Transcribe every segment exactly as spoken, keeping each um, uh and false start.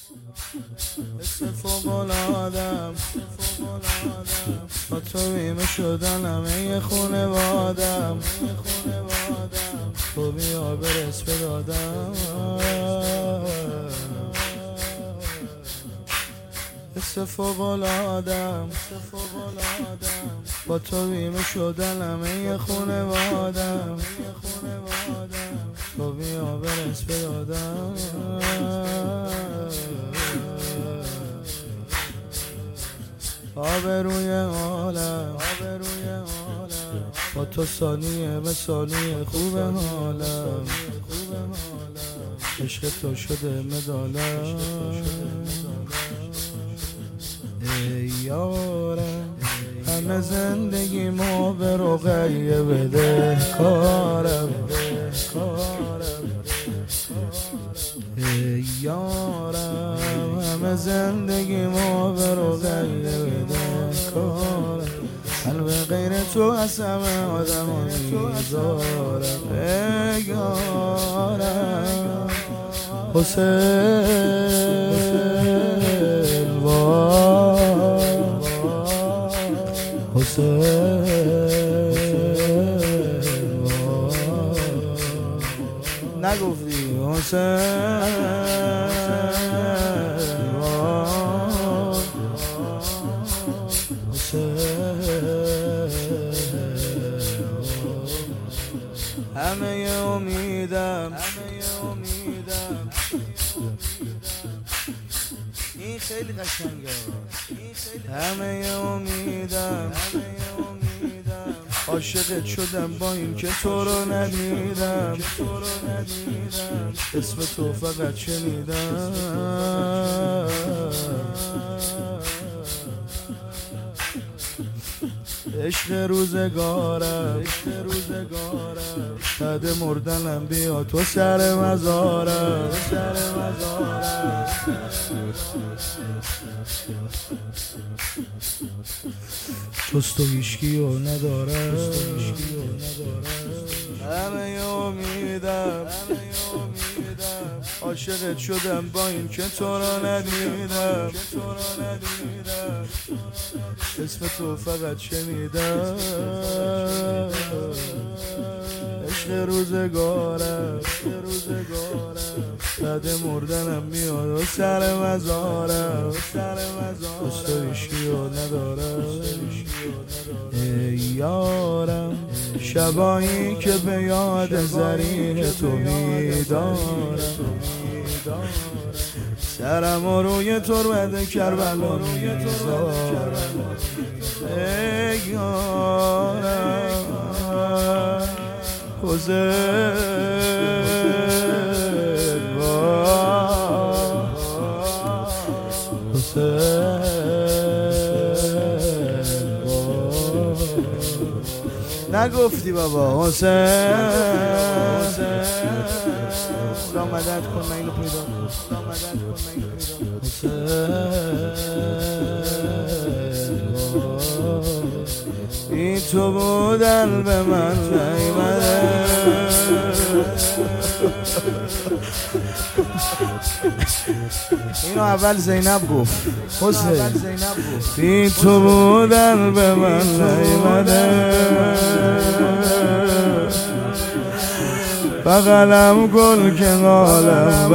حس فوق‌العاده‌ام با تو بیمه شدن همه خونوادم تو بیا برس به دادم حس فوق‌العاده‌ام با تو بیمه شدن همه خونوادم تو بیا برس به دادم آبروی عالم با تو ثانیه به ثانیه خوب حالم عشق تو شده مدالم ای یارم همه زندگی ما به رقیه بده کارم ای یارم همه زندگی ما به رقیه بده کارم قلب غیر تو از همه آدم ها میذارم ای یارم حسین وای حسین وای نگفتی حسین همه امیدم این خیلی قشنگه همه امیدم عاشقت شدم با این که تو رو ندیدم اسم تو فقط شنیدم عشق روزگارم بعد مردنم بیا تو سر مزارم جز تو هیچکی رو ندارم همه امیدم عاشقت شدم با این که تو رو ندیدم اسم تو فقط شنیدم عشق روزگارم بعد مردنم میاد و سر مزارم جز تو هیچکی رو ندارم ای یارم شبایی که به یاد زریح تو میدارم سرم و روی تربت کربلا میذارم ای یارم حسین وای حسین نگفتی بابا حسین خدا مدد کن من اینو پیدا حسین این تو بودن به من نیمده اینو اول زینب گفت حسین این تو بودن به من نیمده بغلم گل که قالم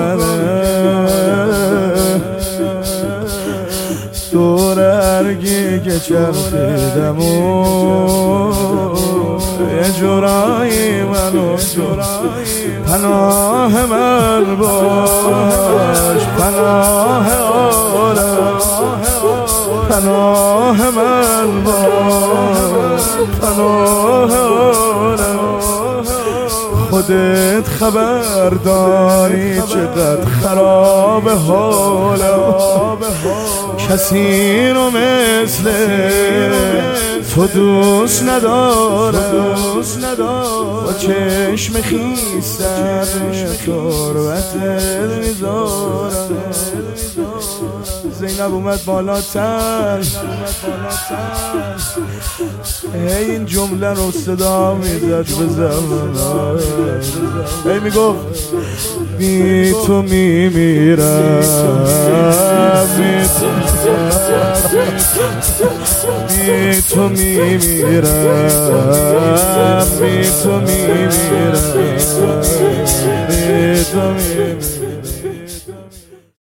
بده دور هرگی که چرخیدم و یه جورایی منو پناه من باش پناه عالم پناه من باش پناه عالم خودت خبر داری چقدر خراب حالم کسی رو مثل تو دوست ندارم با چشم خیستم تربتت میذارم زینب اومد بالاتر هی این جمله رو صدا میزد به زمان هی میگفت بی تو میمیرم بی تو میمیرم، بی تو میمیرم، بی تو میمیرم.